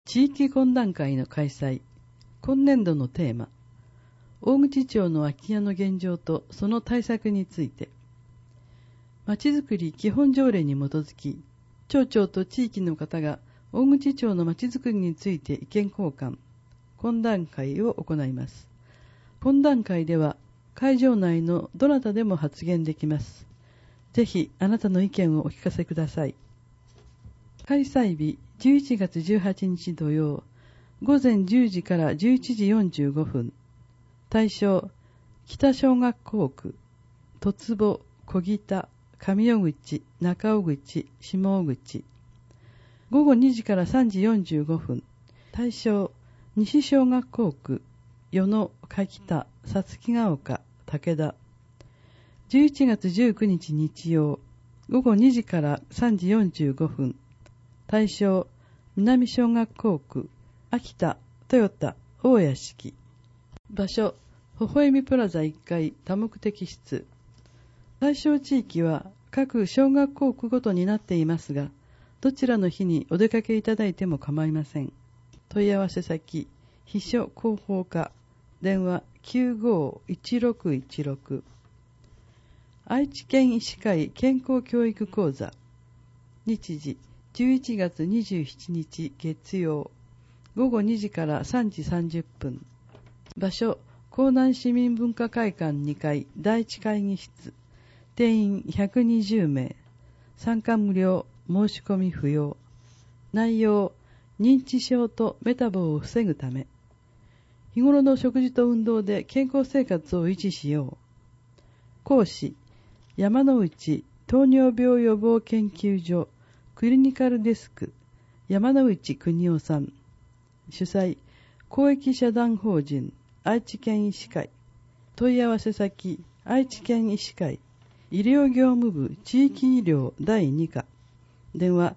地域懇談会の開催。今年度のテーマ、大口町の空き家の現状とその対策について。まちづくり基本条例に基づき、町長と地域の方が大口町のまちづくりについて意見交換、懇談会を行います。懇談会では会場内のどなたでも発言できます。ぜひあなたの意見をお聞かせください。開催日11月18日土曜、午前10時から11時45分。対象、北小学校区、戸坪、小北、上尾口、中尾口、下尾口。午後2時から3時45分。対象、西小学校区、与野、柿田、さつきが丘、武田。11月19日日曜、午後2時から3時45分。対象、南小学校区、秋田、豊田、大屋敷。場所、微笑みプラザ1階多目的室。対象地域は各小学校区ごとになっていますが、どちらの日にお出かけいただいても構いません。問い合わせ先、秘書広報課、電話 951616。愛知県医師会健康教育講座。日時、11月27日月曜、午後2時から3時30分。場所、江南市民文化会館2階第1会議室。定員120名。参加無料、申し込み不要。内容、認知症とメタボを防ぐため。日頃の食事と運動で健康生活を維持しよう。講師、山内糖尿病予防研究所クリニカルデスク山内邦夫さん。主催、公益社団法人愛知県医師会。問い合わせ先、愛知県医師会医療業務部地域医療第2課。電話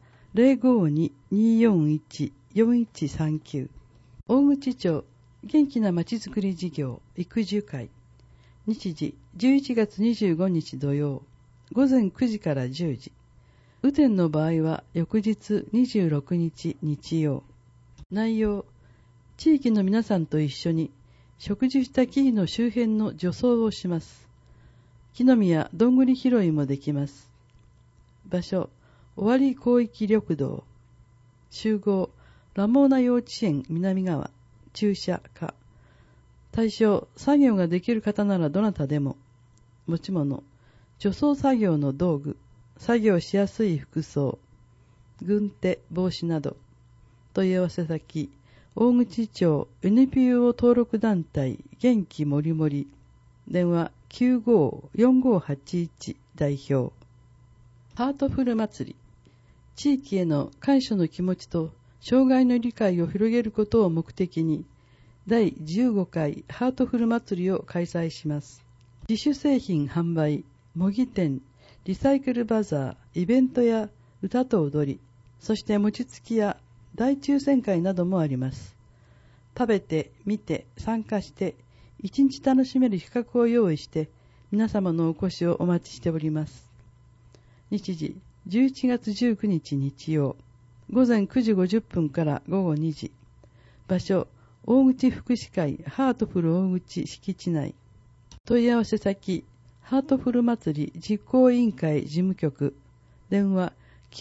052-241-4139。大口町元気なまちづくり事業育樹会。日時11月25日土曜、午前9時から10時。雨天の場合は翌日26日日曜。内容、地域の皆さんと一緒に植樹した木々の周辺の除草をします。木の実やどんぐり拾いもできます。場所、尾張広域緑道。集合、ラモーナ幼稚園南側、駐車課。対象、作業ができる方ならどなたでも。持ち物、除草作業の道具、作業しやすい服装、軍手、帽子など。問い合わせ先、大口町 NPO 登録団体元気もりもり。電話 95-4581 代表。ハートフル祭り。地域への感謝の気持ちと障害の理解を広げることを目的に、第15回ハートフル祭りを開催します。自主製品販売、模擬店、リサイクルバザー、イベントや歌と踊り、そして餅つきや大抽選会などもあります。食べて、見て、参加して、一日楽しめる企画を用意して、皆様のお越しをお待ちしております。日時、11月19日日曜、午前9時50分から午後2時。場所、大口福祉会ハートフル大口敷地内。問い合わせ先、ハートフル祭り実行委員会事務局。電話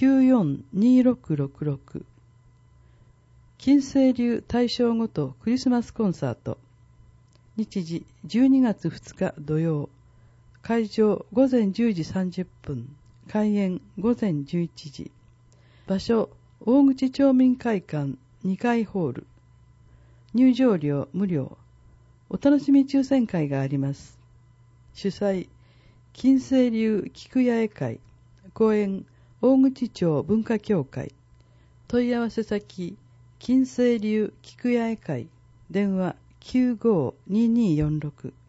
94-2666。金星流大正ごとクリスマスコンサート。日時12月2日土曜。会場午前10時30分。開演午前11時。場所、大口町民会館2階ホール。入場料無料。お楽しみ抽選会があります。主催、金星流菊屋絵会。公演、大口町文化協会。問い合わせ先、金星流菊屋絵会。電話 95-2246。